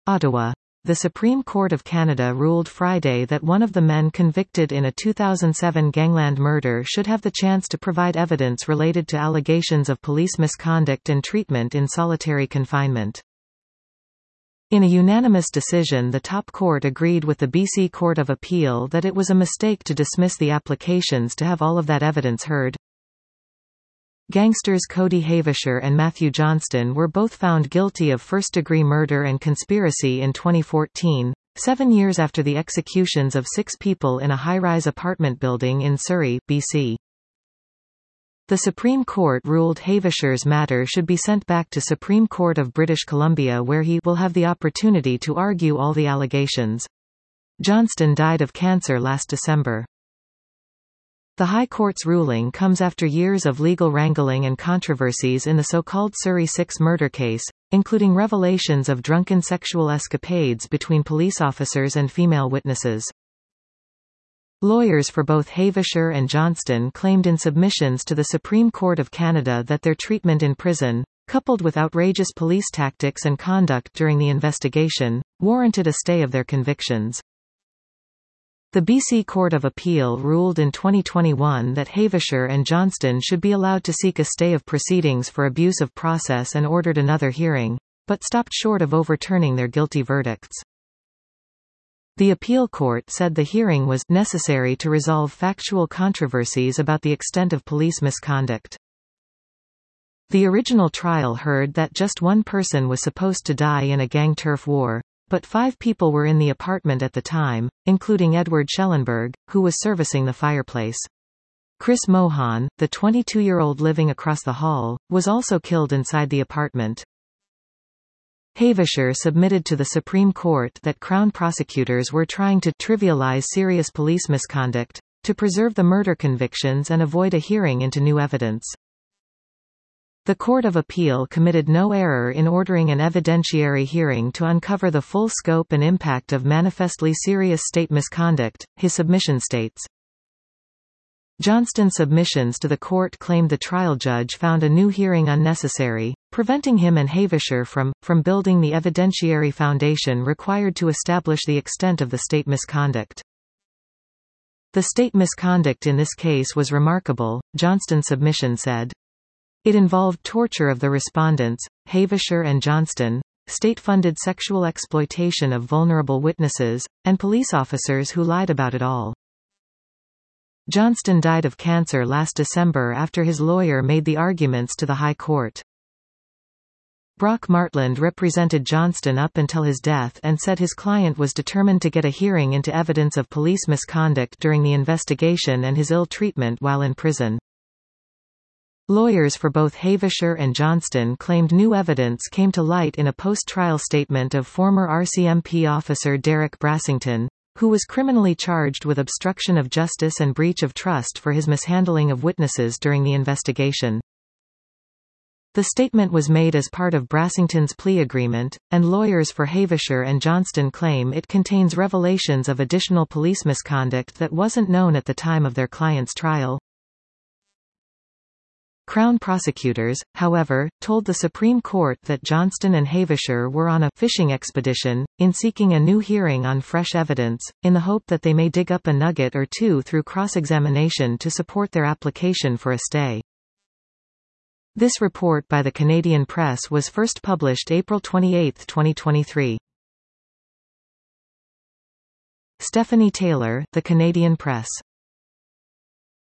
Ottawa. The Supreme Court of Canada ruled Friday that one of the men convicted in a 2007 gangland murder should have the chance to provide evidence related to allegations of police misconduct and treatment in solitary confinement. In a unanimous decision, the top court agreed with the BC Court of Appeal that it was a mistake to dismiss the applications to have all of that evidence heard. Gangsters Cody Havishar and Matthew Johnston were both found guilty of first-degree murder and conspiracy in 2014, 7 years after the executions of 6 people in a high-rise apartment building in Surrey, BC. The Supreme Court ruled Havishar's matter should be sent back to Supreme Court of British Columbia, where he will have the opportunity to argue all the allegations. Johnston died of cancer last December. The High Court's ruling comes after years of legal wrangling and controversies in the so-called Surrey 6 murder case, including revelations of drunken sexual escapades between police officers and female witnesses. Lawyers for both Havishar and Johnston claimed in submissions to the Supreme Court of Canada that their treatment in prison, coupled with outrageous police tactics and conduct during the investigation, warranted a stay of their convictions. The BC Court of Appeal ruled in 2021 that Havishar and Johnston should be allowed to seek a stay of proceedings for abuse of process and ordered another hearing, but stopped short of overturning their guilty verdicts. The appeal court said the hearing was necessary to resolve factual controversies about the extent of police misconduct. The original trial heard that just one person was supposed to die in a gang turf war, but 5 people were in the apartment at the time, including Edward Schellenberg, who was servicing the fireplace. Chris Mohan, the 22-year-old living across the hall, was also killed inside the apartment. Havishar submitted to the Supreme Court that Crown prosecutors were trying to trivialize serious police misconduct, to preserve the murder convictions and avoid a hearing into new evidence. The Court of Appeal committed no error in ordering an evidentiary hearing to uncover the full scope and impact of manifestly serious state misconduct, his submission states. Johnston's submissions to the court claimed the trial judge found a new hearing unnecessary, preventing him and Havishar from building the evidentiary foundation required to establish the extent of the state misconduct. The state misconduct in this case was remarkable, Johnston's submission said. It involved torture of the respondents, Havishar and Johnston, state-funded sexual exploitation of vulnerable witnesses, and police officers who lied about it all. Johnston died of cancer last December after his lawyer made the arguments to the High Court. Brock Martland represented Johnston up until his death and said his client was determined to get a hearing into evidence of police misconduct during the investigation and his ill treatment while in prison. Lawyers for both Havishar and Johnston claimed new evidence came to light in a post-trial statement of former RCMP officer Derek Brassington, who was criminally charged with obstruction of justice and breach of trust for his mishandling of witnesses during the investigation. The statement was made as part of Brassington's plea agreement, and lawyers for Havishar and Johnston claim it contains revelations of additional police misconduct that wasn't known at the time of their client's trial. Crown prosecutors, however, told the Supreme Court that Johnston and Havishar were on a fishing expedition, in seeking a new hearing on fresh evidence, in the hope that they may dig up a nugget or two through cross-examination to support their application for a stay. This report by the Canadian Press was first published April 28, 2023. Stephanie Taylor, The Canadian Press.